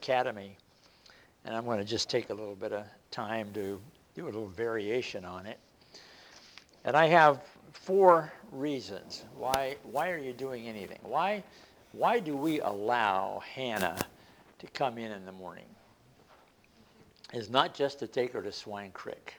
Academy, and I'm going to just take a little bit of time to do a little variation on it. And I have 4 reasons. Why are you doing anything? Why do we allow Hannah to come in the morning? It's not just to take her to Swine Creek.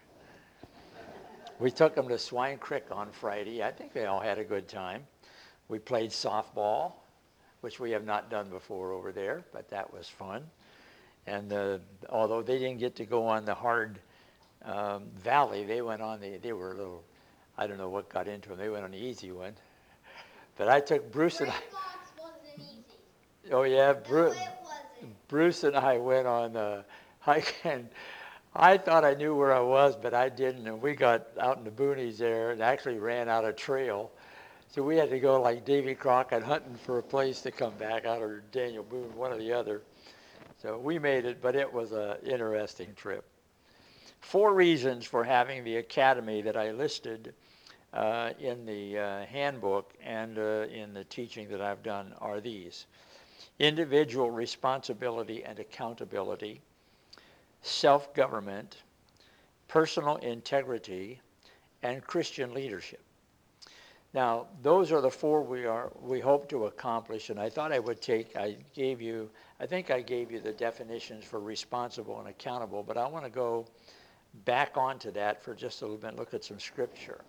We took them to Swine Creek on Friday. I think they all had a good time. We played softball, which we have not done before over there, but that was fun. And although they didn't get to go on the hard valley, they went on they were a little, I don't know what got into them. They went on the easy one. But I took Bruce and I. Wasn't easy. Oh yeah, No, it wasn't. Bruce and I went on a hike, and I thought I knew where I was, but I didn't. And we got out in the boonies there and actually ran out of trail. So we had to go like Davy Crockett hunting for a place to come back out, or Daniel Boone, one or the other. So we made it, but it was an interesting trip. 4 reasons for having the academy that I listed in the handbook and in the teaching that I've done are these: individual responsibility and accountability, self-government, personal integrity, and Christian leadership. Now, those are the 4 we hope to accomplish, and I thought I would I think I gave you the definitions for responsible and accountable, but I want to go back onto that for just a little bit, look at some scripture.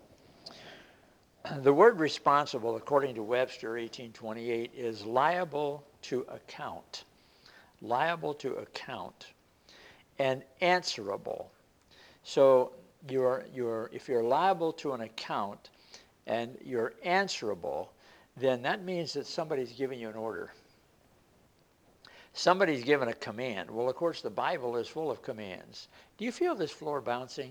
The word responsible, according to Webster 1828, is liable to account. Liable to account. And answerable. So if you're liable to an account and you're answerable, then that means that somebody's giving you an order. Somebody's given a command. Well, of course, the Bible is full of commands. Do you feel this floor bouncing?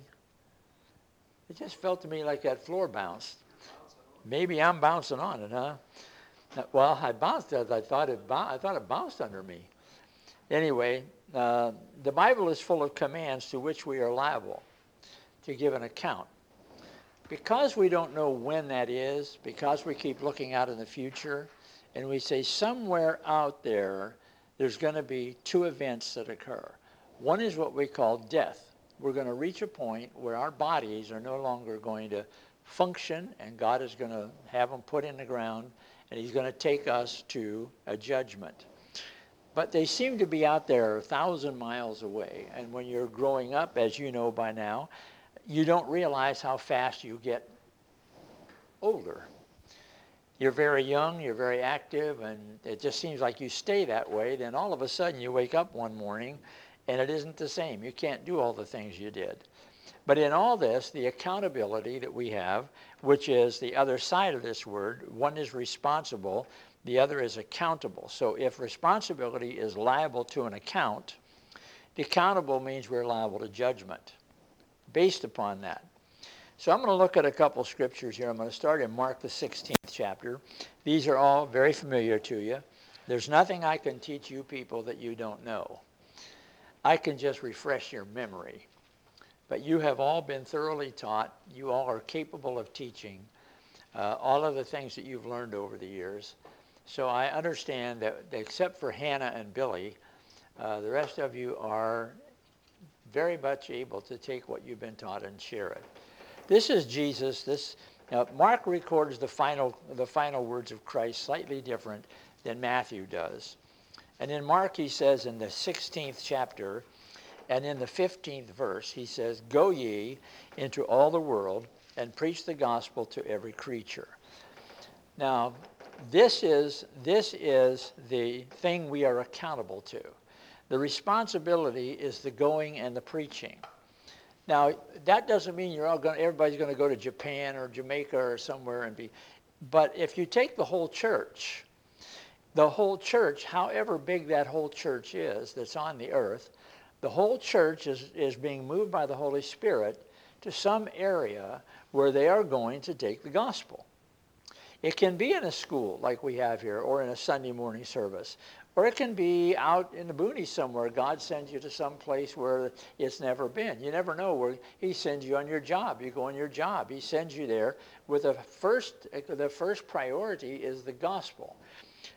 It just felt to me like that floor bounced. Maybe I'm bouncing on it, huh? Well, I bounced as I thought it bounced under me. Anyway, the Bible is full of commands to which we are liable to give an account. Because we don't know when that is, because we keep looking out in the future, and we say somewhere out there's going to be 2 events that occur. One is what we call death. We're going to reach a point where our bodies are no longer going to function, and God is going to have them put in the ground, and he's going to take us to a judgment. But they seem to be out there 1,000 miles away, and when you're growing up, as you know by now, you don't realize how fast you get older. You're very young, you're very active, and it just seems like you stay that way. Then all of a sudden you wake up one morning and it isn't the same. You can't do all the things you did. But in all this, the accountability that we have, which is the other side of this word, one is responsible, the other is accountable. So if responsibility is liable to an account, the accountable means we're liable to judgment based upon that. So I'm going to look at a couple scriptures here. I'm going to start in Mark the 16th chapter. These are all very familiar to you. There's nothing I can teach you people that you don't know. I can just refresh your memory. But you have all been thoroughly taught. You all are capable of teaching all of the things that you've learned over the years. So I understand that except for Hannah and Billy, the rest of you are very much able to take what you've been taught and share it. This is Jesus. Mark records the final words of Christ slightly different than Matthew does. And in Mark he says in the 16th chapter and in the 15th verse, he says, "Go ye into all the world and preach the gospel to every creature." Now, this is the thing we are accountable to. The responsibility is the going and the preaching. Now, that doesn't mean everybody's going to go to Japan or Jamaica or somewhere and be. But if you take the whole church, however big that whole church is that's on the earth, the whole church is being moved by the Holy Spirit to some area where they are going to take the gospel. It can be in a school like we have here, or in a Sunday morning service. Or it can be out in the boonies somewhere. God sends you to some place where it's never been. You never know where he sends you on your job. You go on your job. He sends you there with the first priority is the gospel.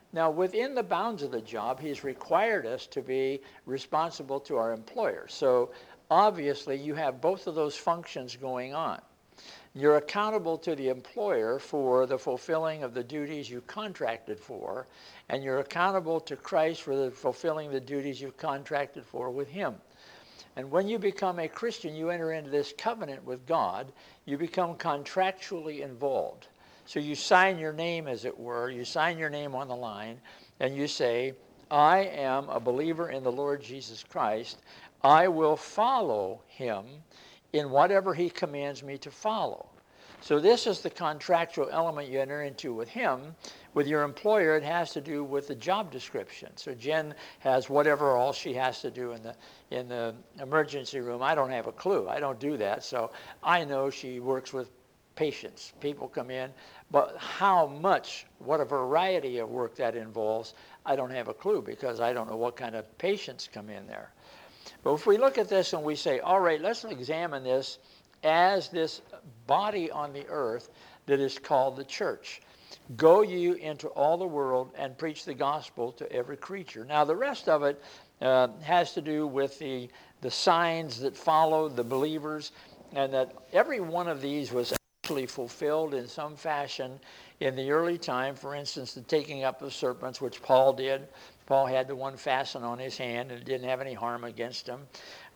Now, within the bounds of the job, he's required us to be responsible to our employer. So obviously, you have both of those functions going on. You're accountable to the employer for the fulfilling of the duties you contracted for, and you're accountable to Christ for the fulfilling the duties you've contracted for with him. And when you become a Christian, you enter into this covenant with God. You become contractually involved. So you sign your name, as it were. You sign your name on the line, and you say, I am a believer in the Lord Jesus Christ. I will follow him in whatever he commands me to follow. So this is the contractual element you enter into with him. With your employer, it has to do with the job description. So Jen has whatever all she has to do in the emergency room. I don't have a clue. I don't do that. So I know she works with patients. People come in. But how much, what a variety of work that involves, I don't have a clue, because I don't know what kind of patients come in there. But if we look at this and we say, all right, let's examine this as this body on the earth that is called the church. Go you into all the world and preach the gospel to every creature. Now, the rest of it has to do with the signs that follow the believers, and that every one of these was actually fulfilled in some fashion in the early time. For instance, the taking up of serpents, which Paul did. Paul had the one fastened on his hand, and it didn't have any harm against him.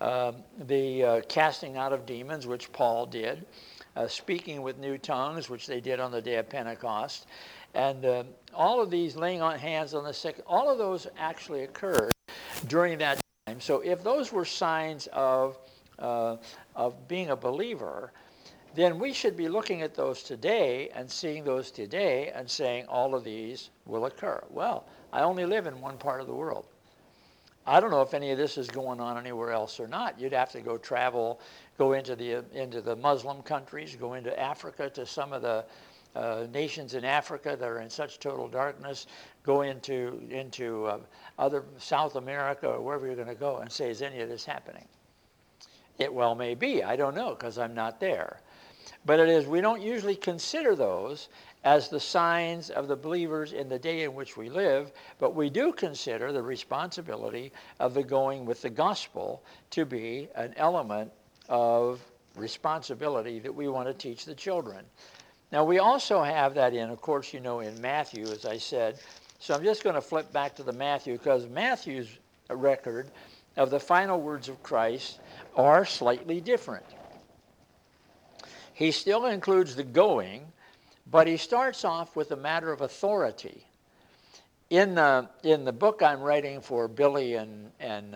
The casting out of demons, which Paul did. Speaking with new tongues, which they did on the day of Pentecost. And all of these, laying on hands on the sick, all of those actually occurred during that time. So if those were signs of being a believer, then we should be looking at those today and seeing those today and saying all of these will occur. Well, I only live in one part of the world. I don't know if any of this is going on anywhere else or not. You'd have to go travel, go into the Muslim countries, go into Africa to some of the nations in Africa that are in such total darkness, go into other South America or wherever you're going to go and say, is any of this happening? It well may be. I don't know, because I'm not there. But it is, we don't usually consider those as the signs of the believers in the day in which we live, but we do consider the responsibility of the going with the gospel to be an element of responsibility that we want to teach the children. Now, we also have that in, of course, you know, in Matthew, as I said. So I'm just going to flip back to the Matthew, because Matthew's record of the final words of Christ are slightly different. He still includes the going, but he starts off with a matter of authority. In the book I'm writing for Billy and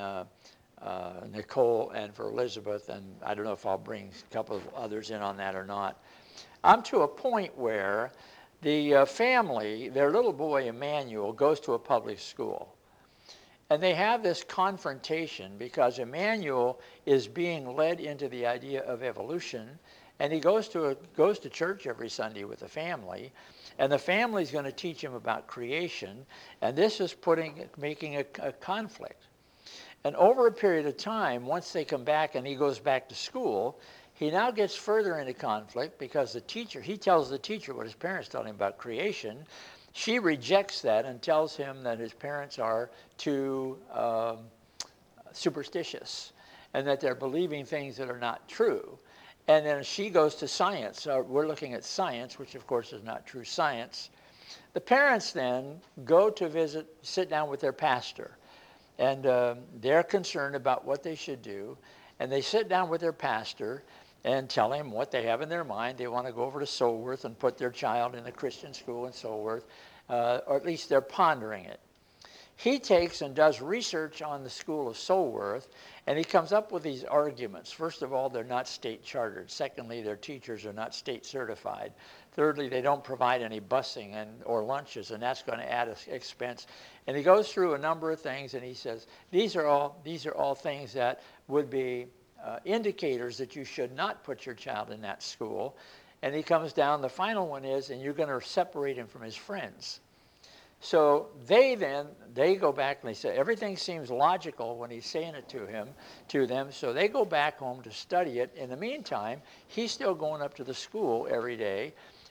Nicole and for Elizabeth, and I don't know if I'll bring a couple of others in on that or not, I'm to a point where the family, their little boy Emmanuel, goes to a public school. And they have this confrontation because Emmanuel is being led into the idea of evolution. And he goes to church every Sunday with the family, and the family's going to teach him about creation, and this is making a conflict. And over a period of time, once they come back and he goes back to school, he now gets further into conflict because he tells the teacher what his parents told him about creation. She rejects that and tells him that his parents are too superstitious and that they're believing things that are not true. And then she goes to science. We're looking at science, which of course is not true science. The parents then go to sit down with their pastor. And they're concerned about what they should do. And they sit down with their pastor and tell him what they have in their mind. They want to go over to Soulworth and put their child in a Christian school in Soulworth, or at least they're pondering it. He takes and does research on the school of Soulworth, and he comes up with these arguments. First of all, they're not state chartered. Secondly, their teachers are not state certified. Thirdly, they don't provide any busing or lunches, and that's going to add an expense. And he goes through a number of things, and he says, these are all things that would be indicators that you should not put your child in that school. And he comes down, the final one is, and you're going to separate him from his friends. So they go back and they say, everything seems logical when he's saying it to them. So they go back home to study it. In the meantime, he's still going up to the school every day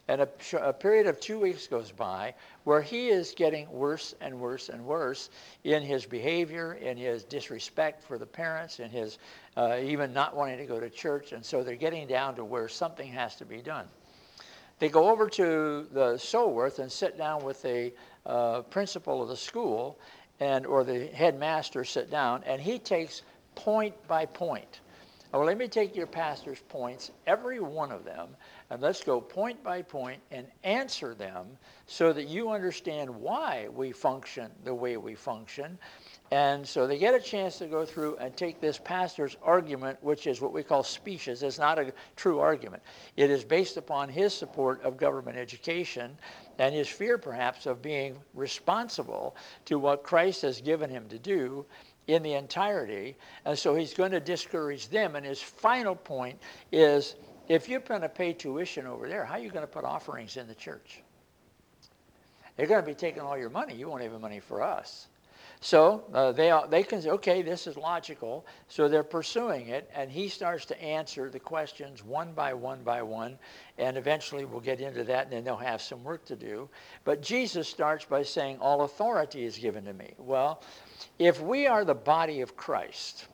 And a period of 2 weeks goes by where he is getting worse and worse and worse in his behavior, in his disrespect for the parents, in his even not wanting to go to church. And so they're getting down to where something has to be done. They go over to the Soworth and sit down with the principal of the school, or the headmaster sit down, and he takes point by point. Well, let me take your pastor's points, every one of them, and let's go point by point and answer them so that you understand why we function the way we function. And so they get a chance to go through and take this pastor's argument, which is what we call specious. It's not a true argument. It is based upon his support of government education and his fear, perhaps, of being responsible to what Christ has given him to do in the entirety. And so he's going to discourage them. And his final point is, if you're going to pay tuition over there, how are you going to put offerings in the church? They're going to be taking all your money. You won't have any money for us. So they can say, okay, this is logical. So they're pursuing it, and he starts to answer the questions one by one by one, and eventually we'll get into that, and then they'll have some work to do. But Jesus starts by saying, all authority is given to me. Well, if we are the body of Christ,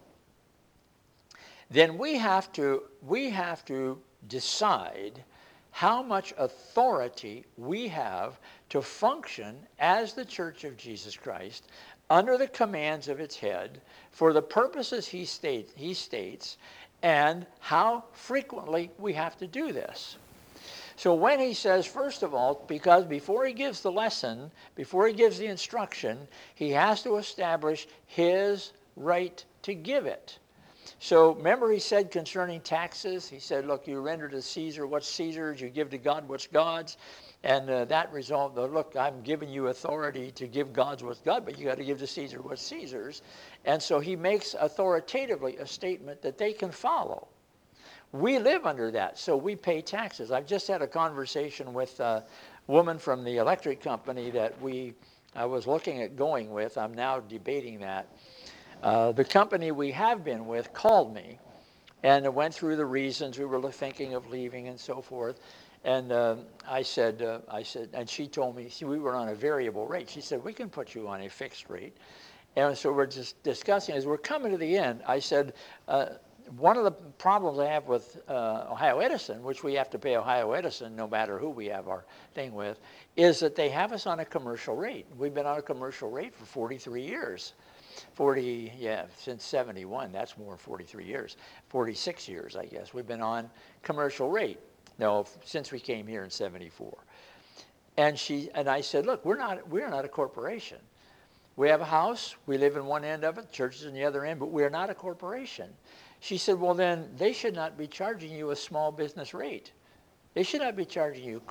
then we have to decide how much authority we have to function as the Church of Jesus Christ under the commands of its head for the purposes he states, and how frequently we have to do this. So when he says, first of all, because before he gives the lesson, before he gives the instruction, he has to establish his right to give it. So remember he said concerning taxes, he said, look, you render to Caesar what's Caesar's, you give to God what's God's. And that resolved, look, I'm giving you authority to give God's what's God, but you got to give to Caesar what's Caesar's. And so he makes authoritatively a statement that they can follow. We live under that, so we pay taxes. I've just had a conversation with a woman from the electric company that I was looking at going with. I'm now debating that. The company we have been with called me and went through the reasons we were thinking of leaving and so forth. And I said, and she told me, see, we were on a variable rate. She said, we can put you on a fixed rate. And so we're just discussing, as we're coming to the end, I said, one of the problems I have with Ohio Edison, which we have to pay Ohio Edison no matter who we have our thing with, is that they have us on a commercial rate. We've been on a commercial rate for 43 years. Since 71, that's more than 43 years. 46 years, I guess. We've been on commercial rate. No, since we came here in 74. And I said, look, we're not a corporation. We have a house, we live in one end of it, church is in the other end, but we're not a corporation. She said, well then, they should not be charging you a small business rate. They should not be charging you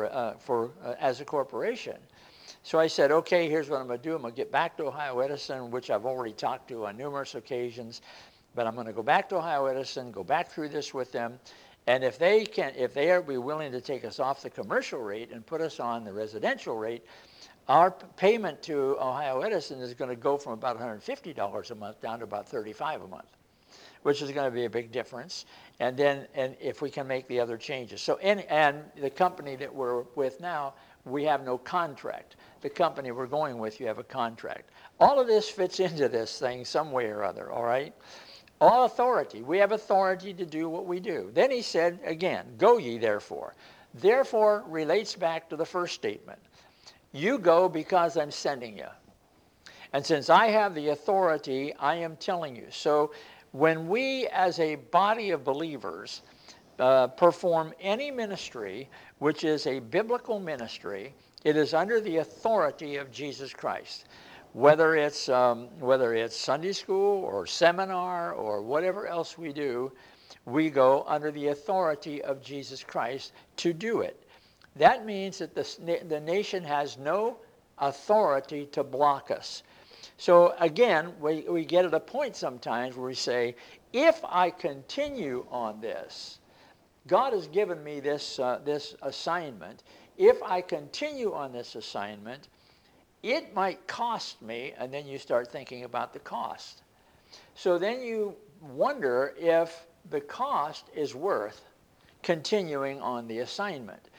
as a corporation. So I said, okay, here's what I'm going to do. I'm going to get back to Ohio Edison, which I've already talked to on numerous occasions, but I'm going to go back to Ohio Edison, go back through this with them. And if they are willing to take us off the commercial rate and put us on the residential rate, our payment to Ohio Edison is going to go from about $150 a month down to about $35 a month, which is going to be a big difference. And if we can make the other changes. So and the company that we're with now, we have no contract. The company we're going with, you have a contract. All of this fits into this thing some way or other, all right? All authority. We have authority to do what we do. Then he said, again, go ye therefore. Therefore relates back to the first statement. You go because I'm sending you. And since I have the authority, I am telling you. So when we as a body of believers perform any ministry, which is a biblical ministry, it is under the authority of Jesus Christ. Whether it's Sunday school or seminar or whatever else we do, we go under the authority of Jesus Christ to do it. That means that the nation has no authority to block us. So again, we get at a point sometimes where we say, if I continue on this, God has given me this assignment. If I continue on this assignment, it might cost me, and then you start thinking about the cost. So then you wonder if the cost is worth continuing on the assignment.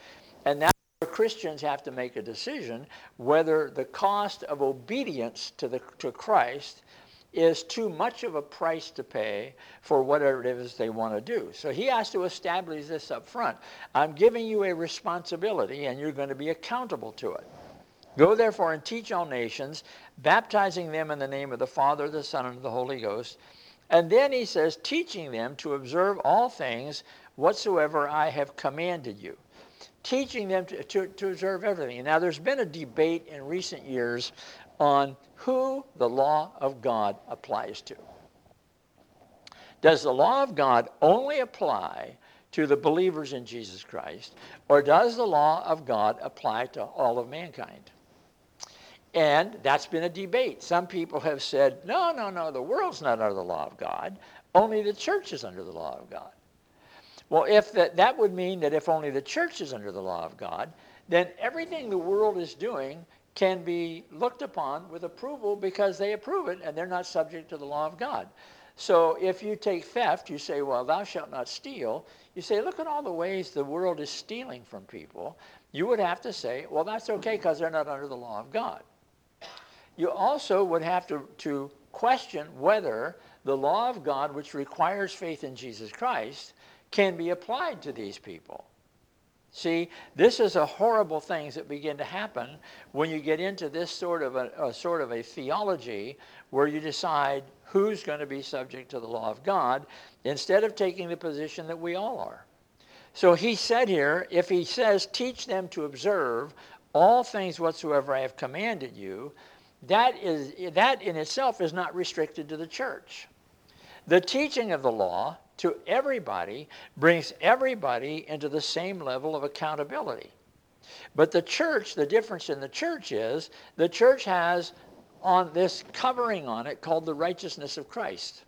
And that's where Christians have to make a decision whether the cost of obedience to Christ is too much of a price to pay for whatever it is they want to do. So he has to establish this up front. I'm giving you a responsibility, and you're going to be accountable to it. Go therefore and teach all nations, baptizing them in the name of the Father, the Son, and the Holy Ghost. And then he says, teaching them to observe all things whatsoever I have commanded you. Teaching them to observe everything. Now, there's been a debate in recent years on who the law of God applies to. Does the law of God only apply to the believers in Jesus Christ, or does the law of God apply to all of mankind? And that's been a debate. Some people have said, no, the world's not under the law of God. Only the church is under the law of God. Well, if that would mean that if only the church is under the law of God, then everything the world is doing can be looked upon with approval because they approve it and they're not subject to the law of God. So if you take theft, you say, well, thou shalt not steal. You say, look at all the ways the world is stealing from people. You would have to say, well, that's okay because they're not under the law of God. You also would have to question whether the law of God, which requires faith in Jesus Christ, can be applied to these people. See, this is a horrible things that begin to happen when you get into this sort of a theology where you decide who's going to be subject to the law of God instead of taking the position that we all are. So he said here, if he says, teach them to observe all things whatsoever I have commanded you, that in itself is not restricted to the church. The teaching of the law to everybody brings everybody into the same level of accountability. But the church, the difference in the church is the church has on this covering on it called the righteousness of Christ.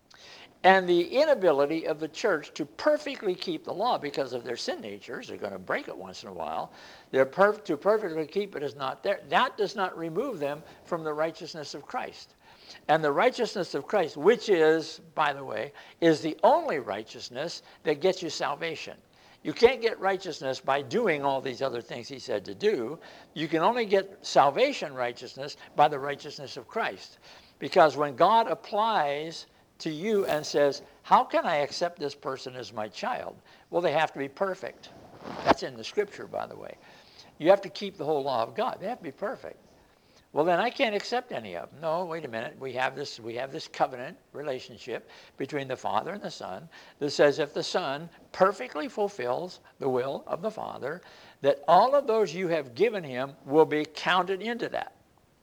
And the inability of the church to perfectly keep the law because of their sin natures, they're going to break it once in a while, to perfectly keep it is not there. That does not remove them from the righteousness of Christ. And the righteousness of Christ, which is, by the way, is the only righteousness that gets you salvation. You can't get righteousness by doing all these other things he said to do. You can only get salvation righteousness by the righteousness of Christ. Because when God applies to you and says, how can I accept this person as my child? Well, they have to be perfect. That's in the scripture, by the way. You have to keep the whole law of God. They have to be perfect. Well, then I can't accept any of them. No, wait a minute. We have this covenant relationship between the Father and the Son that says if the Son perfectly fulfills the will of the Father, that all of those you have given him will be counted into that.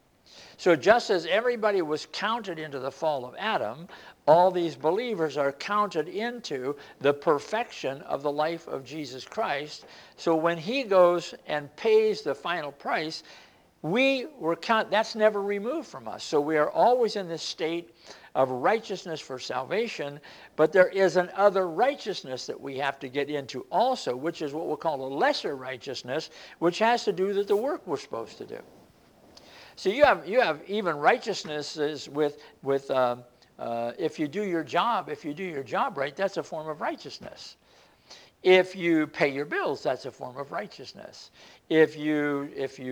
So just as everybody was counted into the fall of Adam, all these believers are counted into the perfection of the life of Jesus Christ. So when he goes and pays the final price, that's never removed from us. So we are always in this state of righteousness for salvation, but there is an other righteousness that we have to get into also, which is what we'll call a lesser righteousness, which has to do with the work we're supposed to do. So you have even righteousnesses with if you do your job right, that's a form of righteousness. If you pay your bills, that's a form of righteousness. If you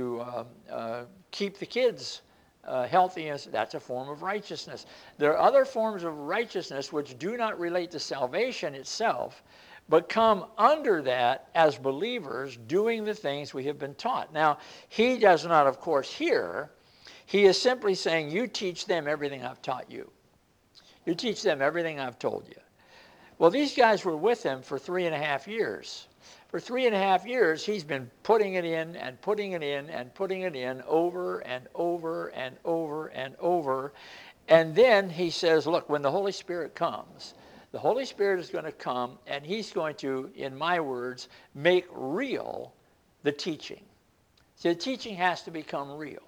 keep the kids healthy, that's a form of righteousness. There are other forms of righteousness which do not relate to salvation itself, but come under that as believers doing the things we have been taught. Now, he does not, of course, here. He is simply saying, you teach them everything I've taught you. You teach them everything I've told you. Well, these guys were with him for 3.5 years. For 3.5 years, he's been putting it in and putting it in and putting it in over and over and over and over. And then he says, look, when the Holy Spirit comes, the Holy Spirit is going to come and he's going to, in my words, make real the teaching. So the teaching has to become real.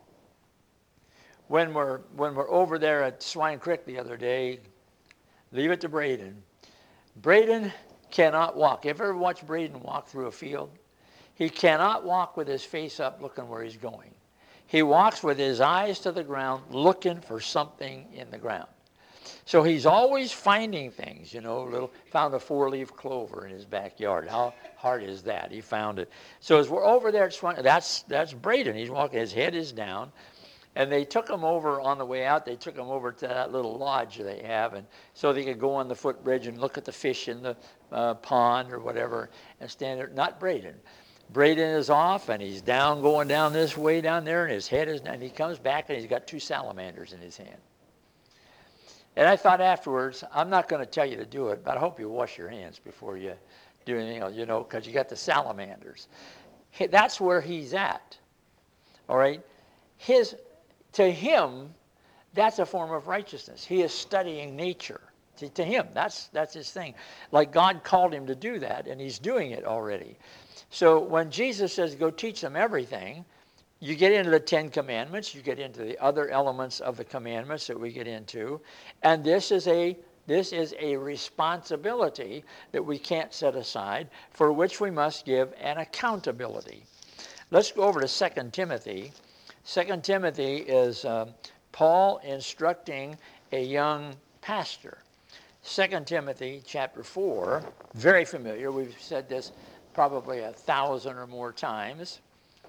When we're over there at Swine Creek the other day, leave it to Braden. Braden cannot walk. Have you ever watched Braden walk through a field? He cannot walk with his face up looking where he's going. He walks with his eyes to the ground looking for something in the ground. So he's always finding things, found a 4-leaf clover in his backyard. How hard is that? He found it. So as we're over there, that's Braden. He's walking, his head is down. And they took him over on the way out. They took him over to that little lodge they have, and so they could go on the footbridge and look at the fish in the pond or whatever and stand there. Not Braden. Braden is off, and he's going down this way down there, and his head is down. And he comes back, and he's got 2 salamanders in his hand. And I thought afterwards, I'm not going to tell you to do it, but I hope you wash your hands before you do anything else, because you got the salamanders. That's where he's at, all right? To him, that's a form of righteousness. He is studying nature. To him, that's his thing. Like God called him to do that, and he's doing it already. So when Jesus says, go teach them everything, you get into the 10 Commandments, you get into the other elements of the commandments that we get into, and this is a responsibility that we can't set aside, for which we must give an accountability. Let's go over to 2 Timothy. 2 Timothy is Paul instructing a young pastor. 2 Timothy chapter 4, very familiar. We've said this probably 1,000 or more times.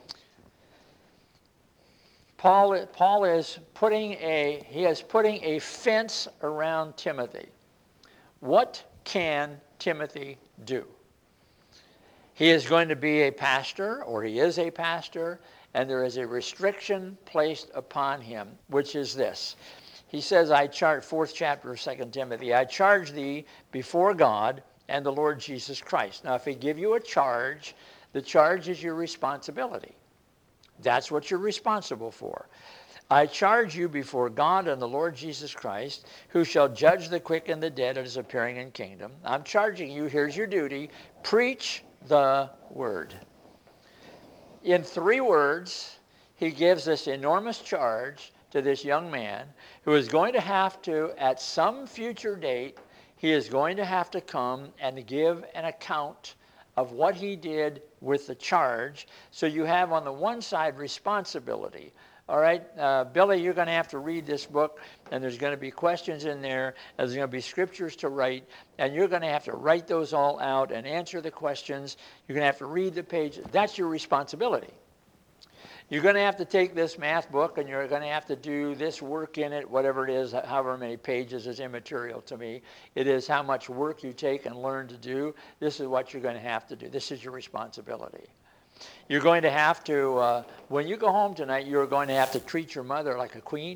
Paul is putting a fence around Timothy. What can Timothy do? He is going to be a pastor, or he is a pastor, and there is a restriction placed upon him, which is this. He says, 4th chapter of 2 Timothy, I charge thee before God and the Lord Jesus Christ. Now, if he give you a charge, the charge is your responsibility. That's what you're responsible for. I charge you before God and the Lord Jesus Christ, who shall judge the quick and the dead at his appearing in kingdom. I'm charging you, here's your duty, preach the word. In 3 words, he gives this enormous charge to this young man who is going to have to, at some future date, he is going to have to come and give an account of what he did with the charge. So you have on the one side responsibility. All right, Billy, you're going to have to read this book, and there's going to be questions in there, and there's going to be scriptures to write, and you're going to have to write those all out and answer the questions. You're going to have to read the pages. That's your responsibility. You're going to have to take this math book, and you're going to have to do this work in it, whatever it is, however many pages is immaterial to me. It is how much work you take and learn to do. This is what you're going to have to do. This is your responsibility. You're going to have to, when you go home tonight, you're going to have to treat your mother like a queen.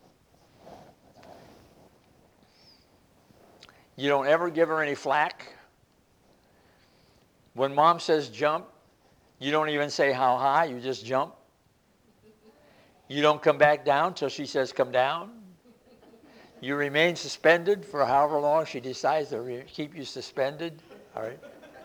You don't ever give her any flack. When mom says jump, you don't even say how high, you just jump. You don't come back down till she says come down. You remain suspended for however long she decides to keep you suspended. All right.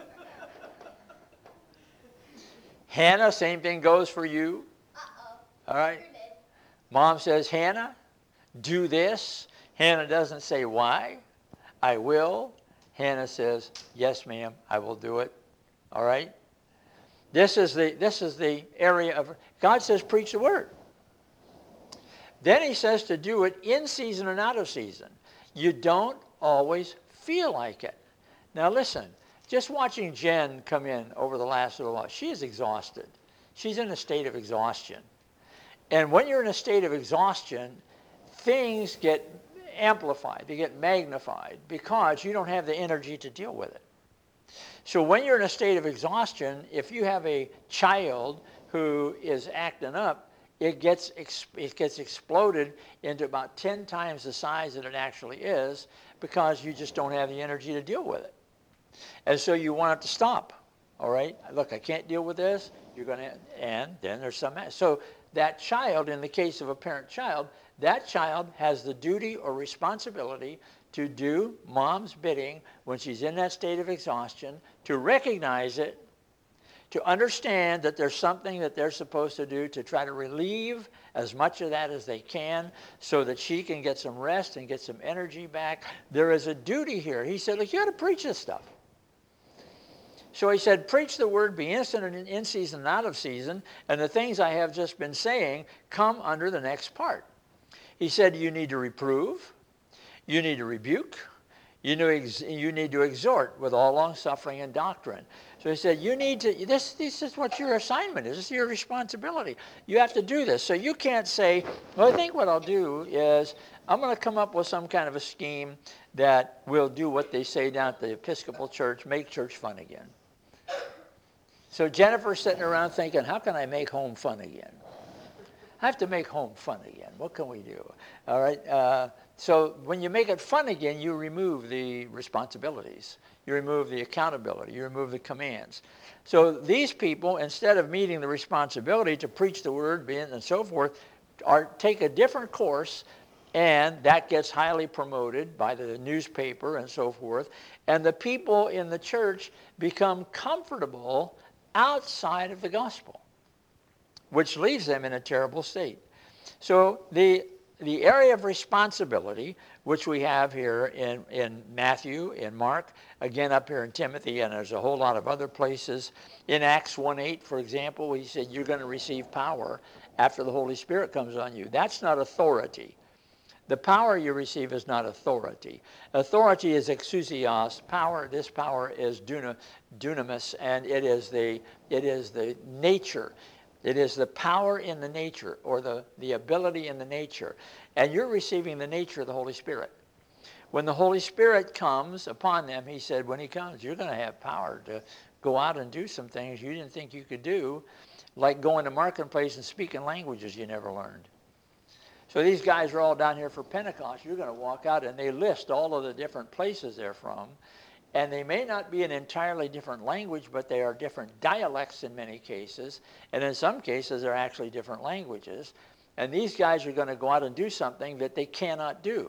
Hannah, same thing goes for you. All right. Mom says, Hannah, do this. Hannah doesn't say why. I will. Hannah says, yes, ma'am, I will do it. All right. This is the area of, God says preach the word. Then he says to do it in season and out of season. You don't always feel like it. Now listen. Just watching Jen come in over the last little while, she is exhausted. She's in a state of exhaustion. And when you're in a state of exhaustion, things get amplified, they get magnified, because you don't have the energy to deal with it. So when you're in a state of exhaustion, if you have a child who is acting up, it gets exploded into about 10 times the size that it actually is, because you just don't have the energy to deal with it. And so you want it to stop, all right? Look, I can't deal with this. You're going to, and then there's some. So that child, in the case of a parent child, that child has the duty or responsibility to do mom's bidding when she's in that state of exhaustion, to recognize it, to understand that there's something that they're supposed to do to try to relieve as much of that as they can so that she can get some rest and get some energy back. There is a duty here. He said, look, you got to preach this stuff. So he said, preach the word, be instant and in season and out of season, and the things I have just been saying come under the next part. He said, you need to reprove, You need to rebuke. You need to exhort with all long suffering and doctrine. So he said, you need to, this is what your assignment is. This is your responsibility. You have to do this. So you can't say, well, I think what I'll do is I'm going to come up with some kind of a scheme that will do what they say down at the Episcopal Church, make church fun again. So Jennifer's sitting around thinking, how can I make home fun again? I have to make home fun again. What can we do? All right. So when you make it fun again, you remove the responsibilities. You remove the accountability. You remove the commands. So these people, instead of meeting the responsibility to preach the word and so forth, take a different course, and that gets highly promoted by the newspaper and so forth. And the people in the church become comfortable outside of the gospel, which leaves them in a terrible state. So the area of responsibility, which we have here in Matthew, in Mark, again up here in Timothy, and there's a whole lot of other places. In Acts 1:8, for example, he said, you're going to receive power after the Holy Spirit comes on you. That's not authority. The power you receive is not authority. Authority is exousios. Power, this power is dunamis, and it is the nature. It is the power in the nature, or the ability in the nature. And you're receiving the nature of the Holy Spirit. When the Holy Spirit comes upon them, he said, when he comes, you're going to have power to go out and do some things you didn't think you could do, like going to marketplace and speaking languages you never learned. So these guys are all down here for Pentecost. You're going to walk out, and they list all of the different places they're from. And they may not be an entirely different language, but they are different dialects in many cases. And in some cases, they're actually different languages. And these guys are going to go out and do something that they cannot do.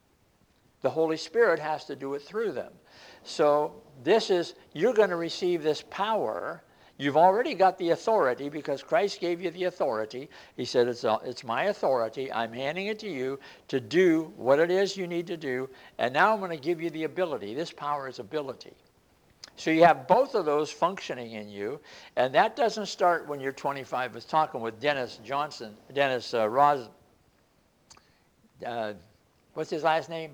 The Holy Spirit has to do it through them. So you're going to receive this power. You've already got the authority because Christ gave you the authority. He said, it's my authority. I'm handing it to you to do what it is you need to do. And now I'm going to give you the ability. This power is ability. So you have both of those functioning in you. And that doesn't start when you're 25. I was talking with Dennis Ross. What's his last name?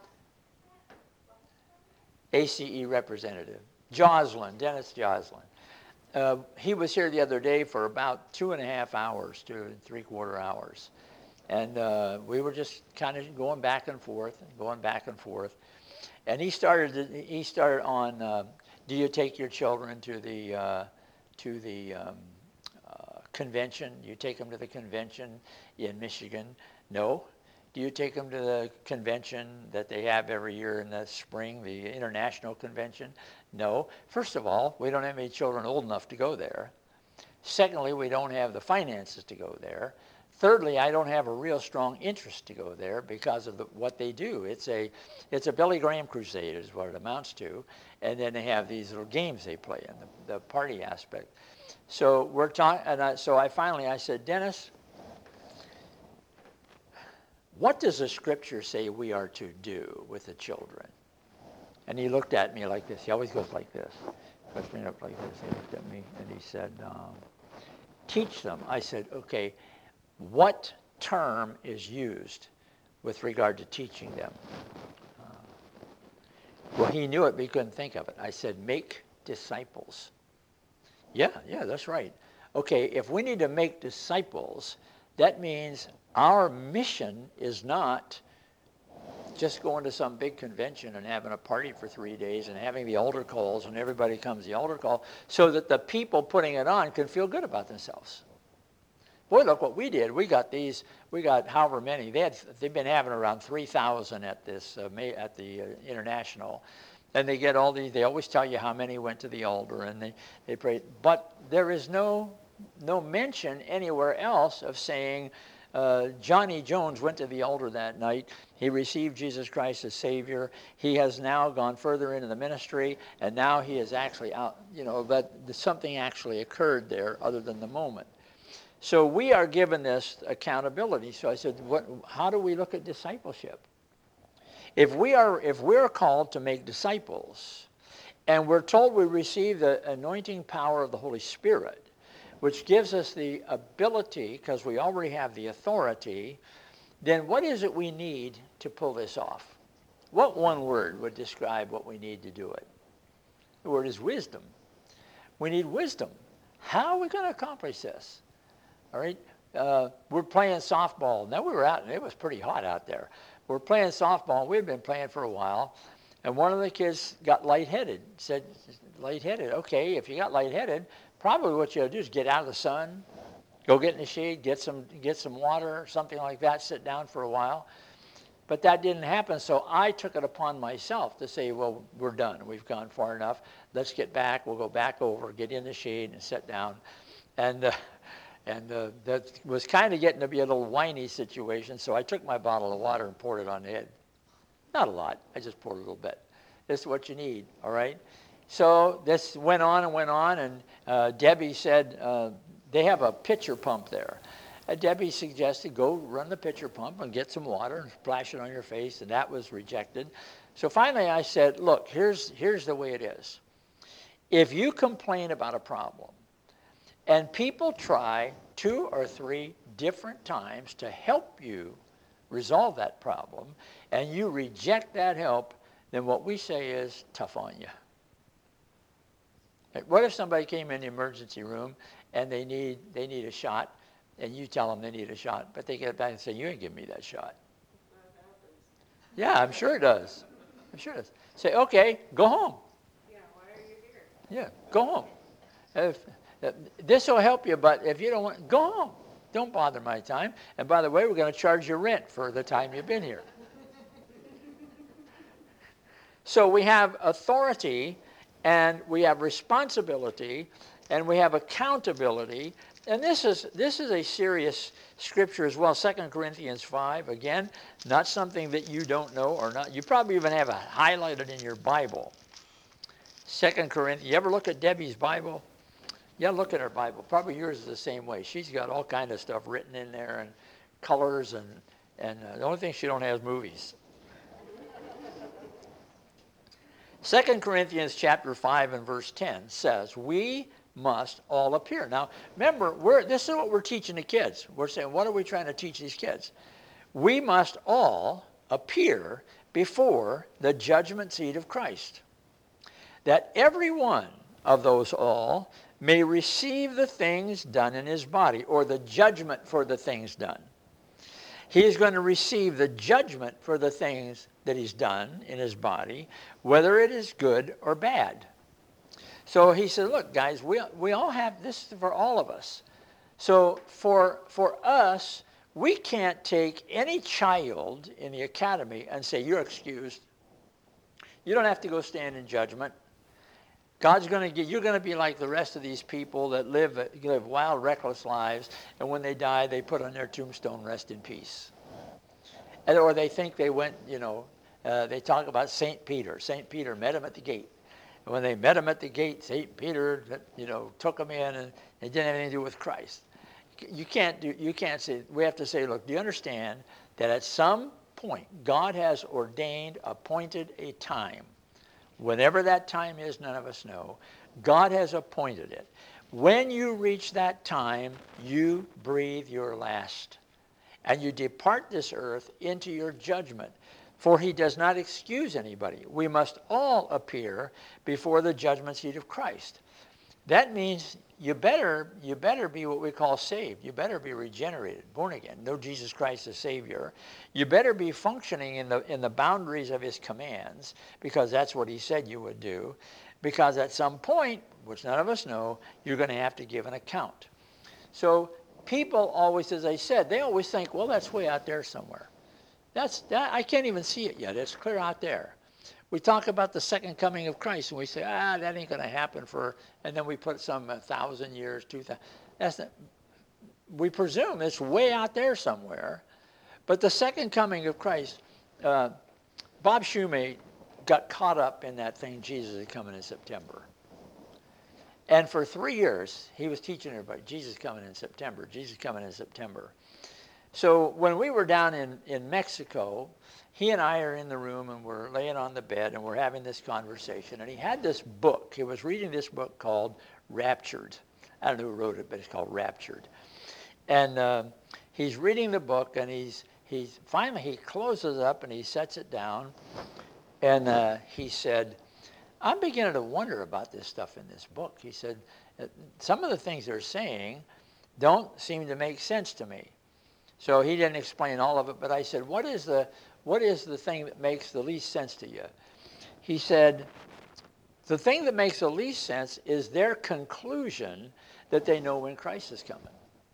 ACE representative. Dennis Joslin. He was here the other day for about 2.5 hours to 3/4 hours. And we were just kind of going back and forth. And he started on, do you take your children to the convention? You take them to the convention in Michigan? No. Do you take them to the convention that they have every year in the spring, the international convention? No. First of all, we don't have any children old enough to go there. Secondly, we don't have the finances to go there. Thirdly, I don't have a real strong interest to go there because of what they do. It's a Billy Graham crusade is what it amounts to. And then they have these little games they play in the party aspect. So we're talking, and I said, Dennis, what does the scripture say we are to do with the children? And he looked at me like this. He always goes like this. Puts me up like this. He looked at me and he said, teach them. I said, okay, what term is used with regard to teaching them? Well, he knew it, but he couldn't think of it. I said, make disciples. Yeah, that's right. Okay, if we need to make disciples, that means our mission is not just going to some big convention and having a party for 3 days and having the altar calls and everybody comes to the altar call so that the people putting it on can feel good about themselves. Boy, look what we did. We got however many. They've been having around 3,000 at this at the international. And they get all these, they always tell you how many went to the altar and they prayed. But there is no mention anywhere else of saying, Johnny Jones went to the altar that night. He received Jesus Christ as Savior. He has now gone further into the ministry, and now he is actually out, that something actually occurred there other than the moment. So we are given this accountability. So I said, how do we look at discipleship? If we're called to make disciples, and we're told we receive the anointing power of the Holy Spirit, which gives us the ability, because we already have the authority, then what is it we need to pull this off? What one word would describe what we need to do it? The word is wisdom. We need wisdom. How are we going to accomplish this? All right? We're playing softball. Now, we were out, and it was pretty hot out there. We're playing softball. We'd been playing for a while, and one of the kids got lightheaded. Said, lightheaded. Okay, if you got lightheaded, probably what you ought to do is get out of the sun, go get in the shade, get some water, something like that, sit down for a while. But that didn't happen, so I took it upon myself to say, well, we're done. We've gone far enough. Let's get back. We'll go back over, get in the shade, and sit down. And that was kind of getting to be a little whiny situation, so I took my bottle of water and poured it on the head. Not a lot. I just poured a little bit. This is what you need, all right? So this went on, and Debbie said, they have a pitcher pump there. Debbie suggested go run the pitcher pump and get some water and splash it on your face, and that was rejected. So finally I said, look, here's the way it is. If you complain about a problem, and people try 2 or 3 different times to help you resolve that problem, and you reject that help, then what we say is tough on you. What if somebody came in the emergency room and they need a shot, and you tell them they need a shot, but they get back and say, you ain't giving me that shot. Yeah, I'm sure it does. I'm sure it does. Say, okay, go home. Yeah, why are you here? Yeah, go home. This will help you, but if you don't want, go home. Don't bother my time. And by the way, we're going to charge you rent for the time you've been here. So we have authority, and we have responsibility, and we have accountability. And this is a serious scripture as well. 2 Corinthians 5, again, not something that you don't know or not. You probably even have it highlighted in your Bible. 2 Corinthians, you ever look at Debbie's Bible? Yeah, look at her Bible. Probably yours is the same way. She's got all kind of stuff written in there and colors, and the only thing she don't have is movies. 2 Corinthians chapter 5 and verse 10 says, we must all appear. Now, remember, this is what we're teaching the kids. We're saying, what are we trying to teach these kids? We must all appear before the judgment seat of Christ, that every one of those all may receive the things done in his body, or the judgment for the things done. He is going to receive the judgment for the things that he's done in his body, whether it is good or bad. So he said, look, guys, we all have this for all of us. So for us, we can't take any child in the academy and say, you're excused. You don't have to go stand in judgment. God's going to you're going to be like the rest of these people that live wild, reckless lives, and when they die, they put on their tombstone, rest in peace. Or they think they went, they talk about St. Peter. St. Peter met him at the gate. And when they met him at the gate, St. Peter, took him in, and it didn't have anything to do with Christ. You can't say, we have to say, look, do you understand that at some point, God has ordained, appointed a time. Whenever that time is, none of us know. God has appointed it. When you reach that time, you breathe your last, and you depart this earth into your judgment. For he does not excuse anybody. We must all appear before the judgment seat of Christ. That means you better be what we call saved. You better be regenerated, born again, know Jesus Christ as Savior. You better be functioning in the boundaries of his commands, because that's what he said you would do. Because at some point, which none of us know, you're going to have to give an account. So people always, as I said, they always think, well, that's way out there somewhere. I can't even see it yet. It's clear out there. We talk about the second coming of Christ, and we say, that ain't going to happen and then we put some 1,000 years, 2,000. We presume it's way out there somewhere. But the second coming of Christ, Bob Shoemate got caught up in that thing, Jesus is coming in September. And for 3 years, he was teaching everybody, Jesus is coming in September, Jesus is coming in September. So when we were down in Mexico, he and I are in the room, and we're laying on the bed, and we're having this conversation. And he had this book. He was reading this book called Raptured. I don't know who wrote it, but it's called Raptured. And he's reading the book, and he's finally he closes it up and he sets it down, and he said, I'm beginning to wonder about this stuff in this book. He said, some of the things they're saying don't seem to make sense to me. So he didn't explain all of it, but I said, what is the thing that makes the least sense to you? He said, the thing that makes the least sense is their conclusion that they know when Christ is coming.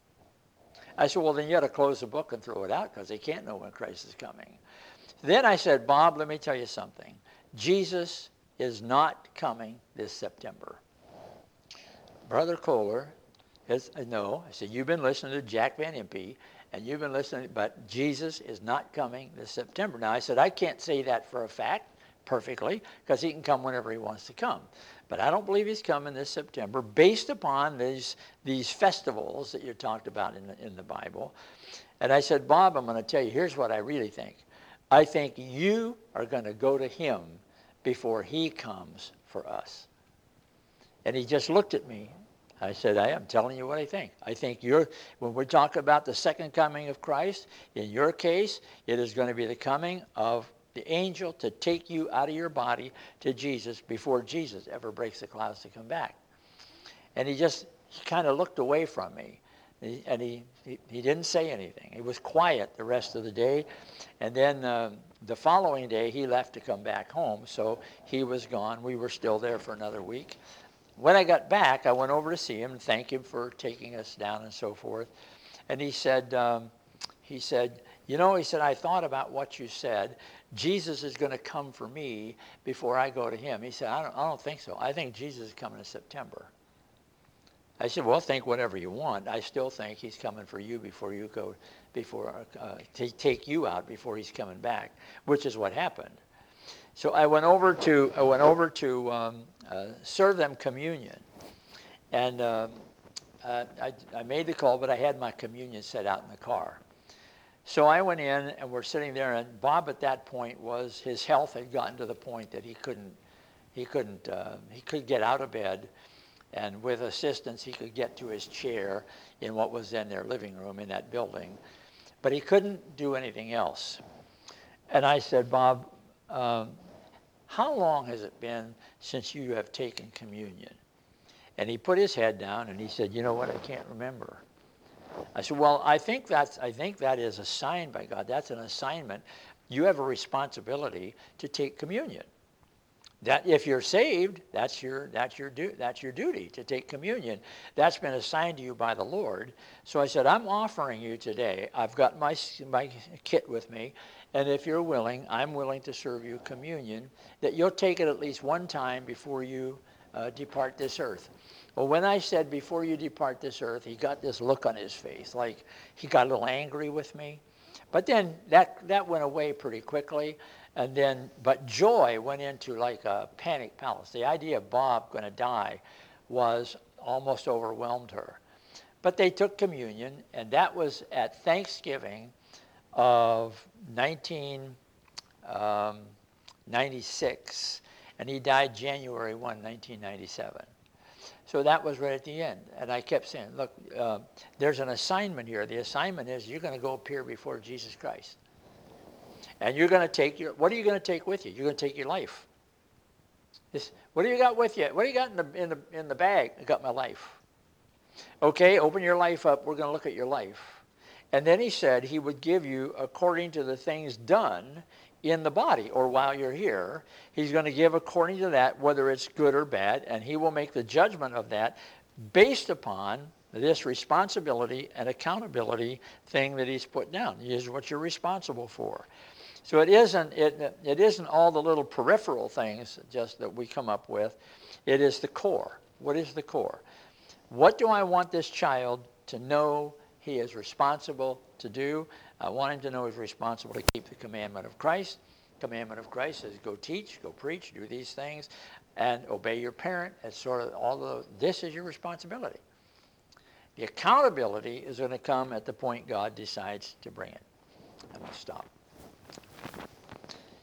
I said, well, then you got to close the book and throw it out because they can't know when Christ is coming. Then I said, Bob, let me tell you something. Jesus is not coming this September. Brother Kohler is, no. I said, you've been listening to Jack Van Impe, and you've been listening, but Jesus is not coming this September. Now, I said, I can't say that for a fact perfectly because he can come whenever he wants to come. But I don't believe he's coming this September based upon these festivals that you talked about in the Bible. And I said, Bob, I'm going to tell you, here's what I really think. I think you are going to go to him before he comes for us. And he just looked at me. I said, I am telling you what I think. I think when we're talking about the second coming of Christ, in your case, it is going to be the coming of the angel to take you out of your body to Jesus before Jesus ever breaks the clouds to come back. And he kind of looked away from me. And he didn't say anything. He was quiet the rest of the day. And then the following day, he left to come back home. So he was gone. We were still there for another week. When I got back, I went over to see him and thank him for taking us down and so forth. And he said, you know, he said, I thought about what you said. Jesus is going to come for me before I go to him. He said, I don't think so. I think Jesus is coming in September. I said, well, think whatever you want. I still think he's coming for you before you go, to take you out before he's coming back, which is what happened. So I went over to serve them communion, and I made the call, but I had my communion set out in the car. So I went in, and we're sitting there, and Bob at that point his health had gotten to the point that he could get out of bed, and with assistance he could get to his chair in what was then their living room in that building, but he couldn't do anything else. And I said, Bob, how long has it been since you have taken communion? And he put his head down and he said, you know what, I can't remember. I said, well, I think that is a sign by God. That's an assignment. You have a responsibility to take communion. That if you're saved, that's your duty to take communion. That's been assigned to you by the Lord. So I said, I'm offering you today. I've got my kit with me, and if you're willing, I'm willing to serve you communion. That you'll take it at least one time before you depart this earth. Well, when I said before you depart this earth, he got this look on his face, like he got a little angry with me. But then that went away pretty quickly. And then, but joy went into like a panic palace. The idea of Bob going to die was almost overwhelmed her. But they took communion, and that was at Thanksgiving of 1996, and he died January 1, 1997. So that was right at the end. And I kept saying, look, there's an assignment here. The assignment is you're going to go appear before Jesus Christ. And you're going to take what are you going to take with you? You're going to take your life. What do you got with you? What do you got in the bag? I got my life. Okay, open your life up. We're going to look at your life. And then he said he would give you according to the things done in the body or while you're here. He's going to give according to that, whether it's good or bad, and he will make the judgment of that based upon this responsibility and accountability thing that he's put down. Here's what you're responsible for. So it isn't all the little peripheral things just that we come up with. It is the core. What is the core? What do I want this child to know he is responsible to do? I want him to know he's responsible to keep the commandment of Christ. Commandment of Christ says go teach, go preach, do these things, and obey your parent. It's sort of all of this is your responsibility. The accountability is going to come at the point God decides to bring it. I'm going to stop.